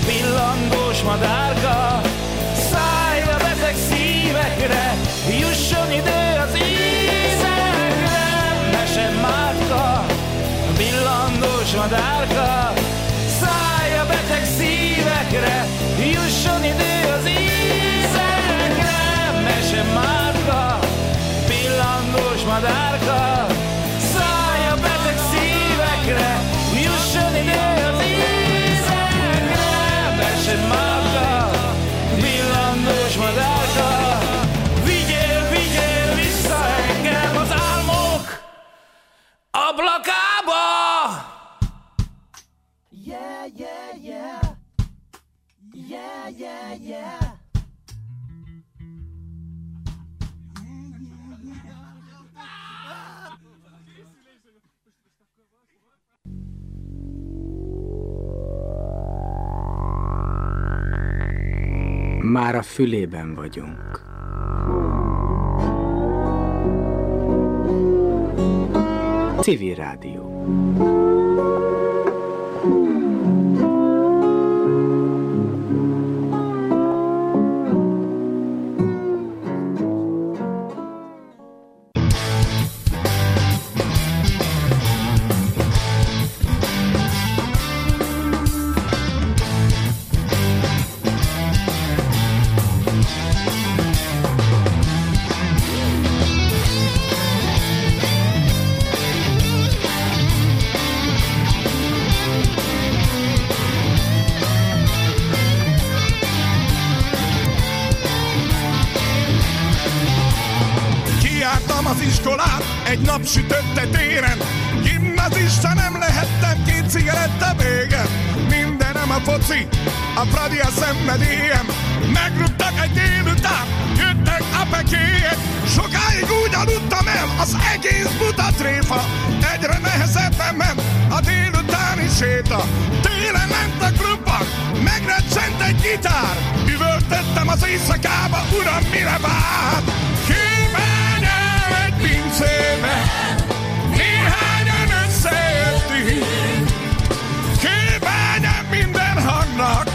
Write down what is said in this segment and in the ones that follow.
Pillangós madárka, szállj a beteg szívekre, jusson idő az ízekre. Mesemárka, pillangós madárka, szállj a beteg szívekre, jusson idő az ízekre. Mesemárka, pillangós madárka, szállj a beteg szívekre, jusson idő az ízekre. Mesemárka, pillangós madárka, vigyél, vigyél vissza engem az álmok ablakába. Yeah, yeah, yeah. Yeah, yeah, yeah. Már a fülében vagyunk. Civil Rádió. Egy napsütötte téren, gimnazista nem lehettem, 2 cigaretta végen. Mindenem a foci, a Fradi a szenvedélyem. Megrúgtak egy délután, jöttek a pekélyek. Sokáig úgy aludtam el, az egész buta tréfa. Egyre nehezebben ment a délutáni séta. Télen ment a klubban, megrecsent egy gitár. Üvöltöttem az éjszakába, uram, mire vár? Kívánjál egy pincébe, néhányan összejöttünk. Kívánjál minden hangnak,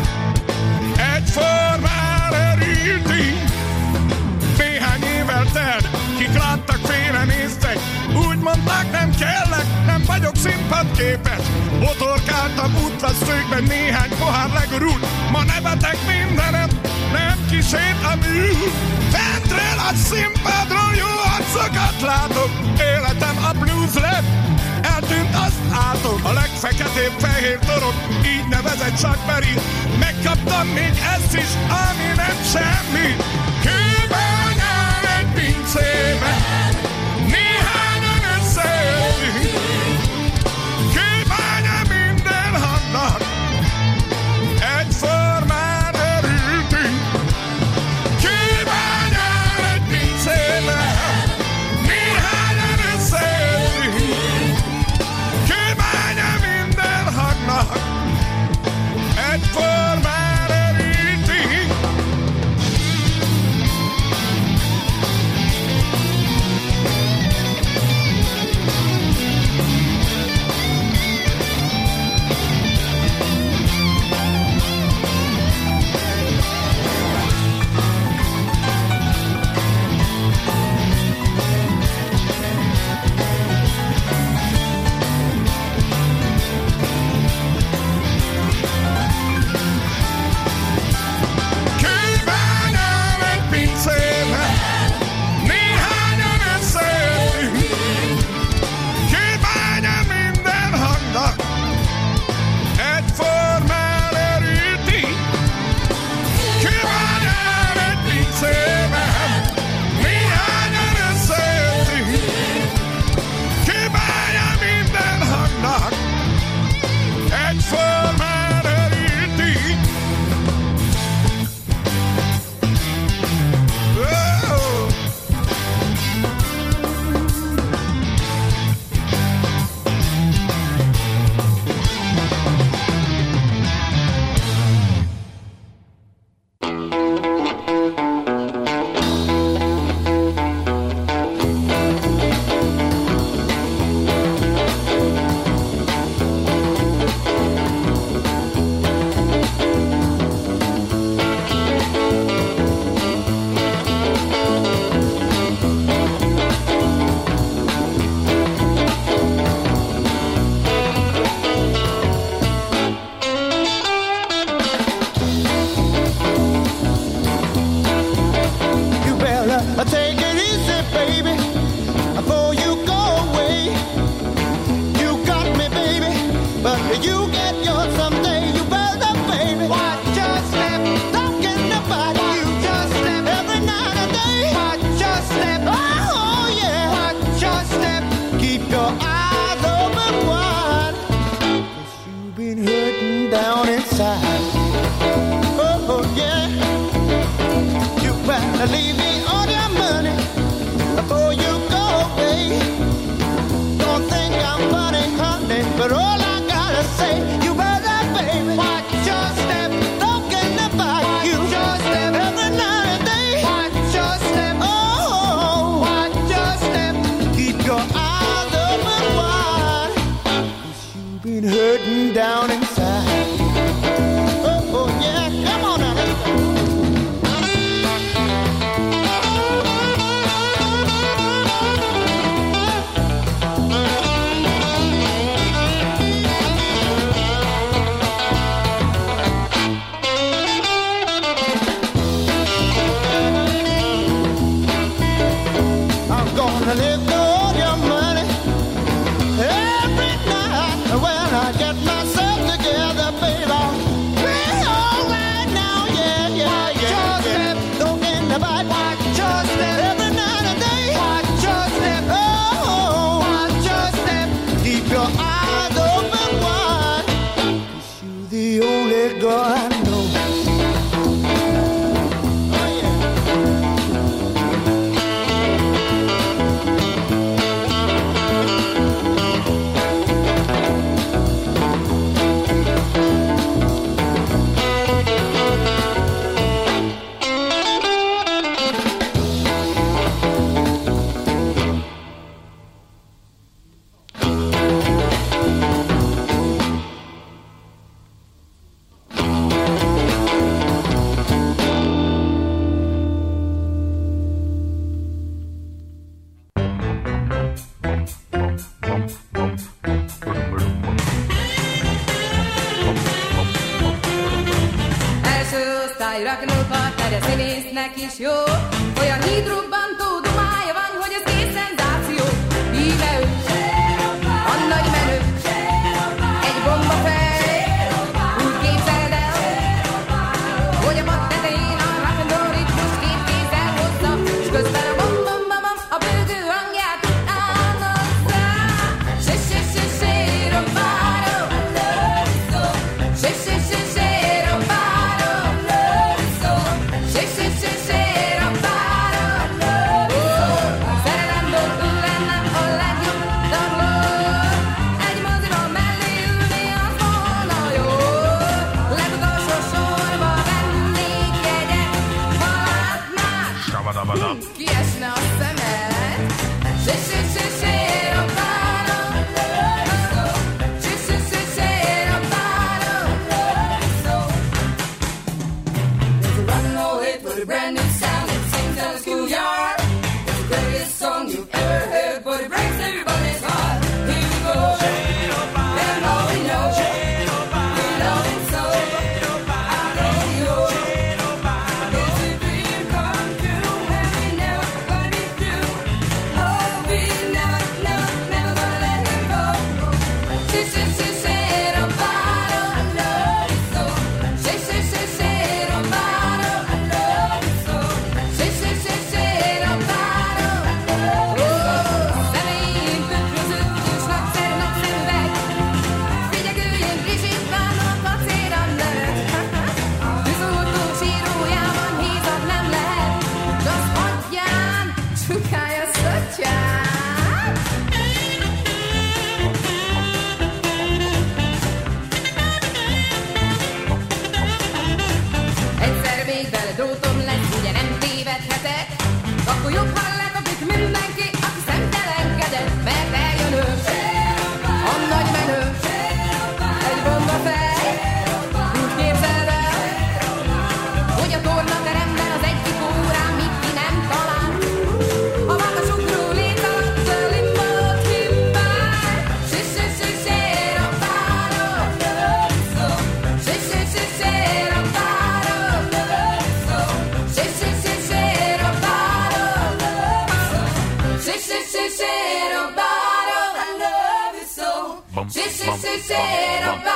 egyformán örültünk. Néhány évvel telt, kik láttak, félrenéztek. Úgy mondták, nem kellek, nem vagyok színpadképes. Botorkáltam útvesztőkben, néhány pohár legurult. Ma nevetek mindenem, nem kísért a mű. Fentről a színpadról jó arcokat látok. Életem a blues lett, eltűnt, azt látom. A legfeketébb fehér torok, így nevezett Chuck Berry. Megkaptam még ezt is, ami nem semmi. Kőbányán egy pincébe, néhányan összejöttünk. Kőbányán minden hangnak, egyformán örültünk. Kőbányán egy pincébe, néhányan összejöttünk. Kőbányán minden hangnak, egyformán örültünk. You get yours someday, you better, baby. Watch your step, talking about you. Just step every night and day. Watch your step, oh yeah. Watch your step, keep your eyes open wide. 'Cause you've been hurting down inside. Oh yeah. You better leave me all your money before you go away. Don't think I'm funny, honey, but all I gotta say, you better, baby, watch your step, talking about you. Watch your step every night and day. Watch your step, oh, watch your step, keep your eyes open wide. 'Cause you've been hurting down inside. Oh yeah, come on now, let's go. Gonna live all your money every night. When I get myself together, baby, I'll be alright now. Yeah, yeah, yeah. Watch your step, don't get nobody. Watch your step every night and day. Watch your step, oh, watch your step. Keep your eyes open wide. 'Cause you're the only girl I know. Is jó, olyan hídrobbantó dumája van, hogy ez kész szenzáció. Híve ő, a nagy menő, egy bombafej, úgy képzeled el, hogy a pad tetején a rock'n'roll ritmus két kézzel hozza, s közben a bom-bom-bom a bőgő hangját álmodza. Se-se-se-se-robbáró, se-se-se-se-robbáró, se-se-se-se. Kiesne a szemed. Se-se-se-se-robbáró, se-se-se-se-robbáró. There's a run-roll hit with a brand new sound that sings in the schoolyard. It's the greatest song you've ever heard, but it breaks everybody's heart. Here we go, and all we know, we love it so. I know you. It's a dream come true, and we never gonna be through. Oh, we never, never, never gonna let him go. Se-se-se-se-robbáró, I love you so. Se-se-se-se-robbáró, I love you so. Se-se-se-se-robbáró, I love you so. Szemeim pötrözött és nagyszerű üveg. Figyelgőjén kicsit vállalt a célra nőtt. Tűzoltó sírójában hízat nem lehet, s az adján csukálja szatját. Egyszer még vele drótom lesz, ugye nem tévedhetek. Akkor jobb, ha lekapik mindenki, aki szemtelenkedett, mert eljön ő, a nagy menő, egy bombafej. Úgy képzeld el, hogy a tornateremben az egyik órán mit ki nem talál. A magasugró léc alatt a limbót himbál. Se-se-se-se-robbáró, se-se-se-se-robbáró, se-se-se-se-robbáró, se-se-se-se-robbáró, I love you so. Se-se-se-se-robbáró.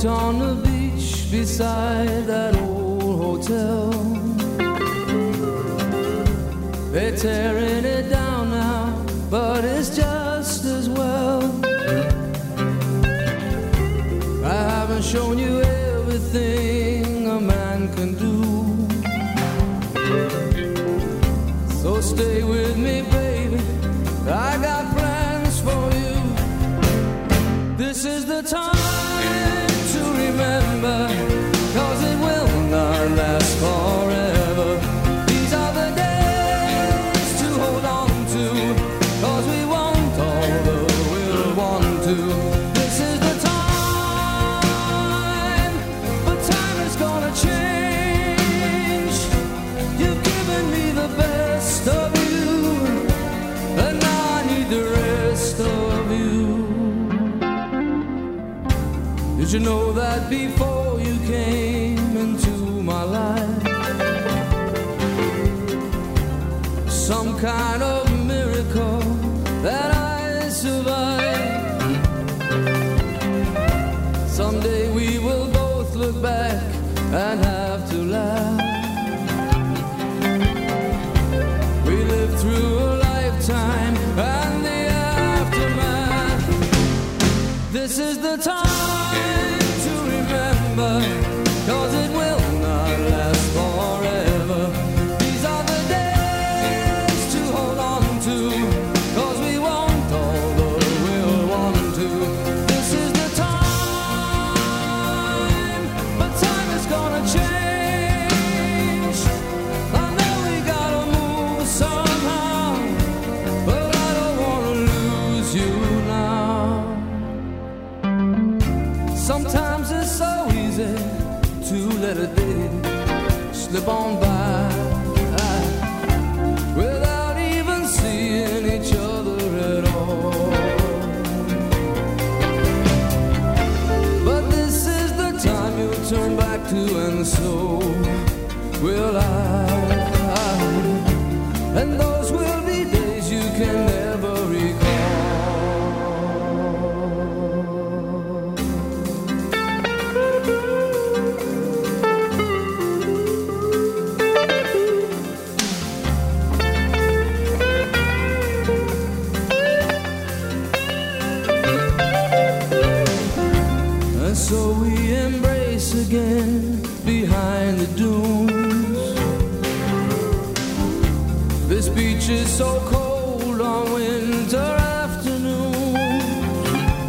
walked on the beach beside that old hotel. They're tearing it down now, but it's just as well. I haven't shown you everything a man can do, so stay with me, baby, I got plans for you. This is the time to remember, 'cause it will not last forever. These are the days to hold on to, 'cause we want all the we'll want to. This is the time, but time is gonna change. You've given me the best of you, and now I need the rest of you. Did you know that before you came into my life, some kind of miracle that I survived? Someday we will both look back and have to laugh. We lived through a lifetime and the aftermath. This is the time to remember, 'cause it will not last forever. These are the days to hold on to, 'cause we want all the we'll want to. This is the time, but time is gonna change. I know we gotta move somehow, but I don't wanna lose you now. Sometimes it's so easy to let a day slip on by without even seeing each other at all. But this is the time you'll turn back to, and so will I. And those will be days you can never recall. So we embrace again behind the dunes. This beach is so cold on winter afternoons.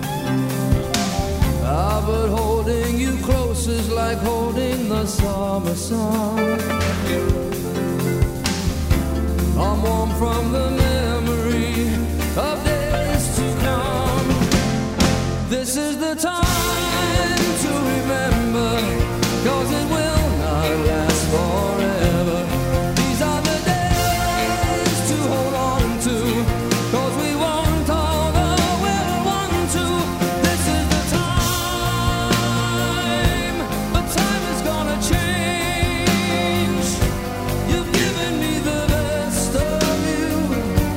Ah, but holding you close is like holding the summer sun. I'm warm from the memory of days to come. This is the time to remember, 'cause it will not last forever. These are the days to hold on to, 'cause we want all the we'll want to. This is the time, but time is gonna change. You've given me the best of you,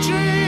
change.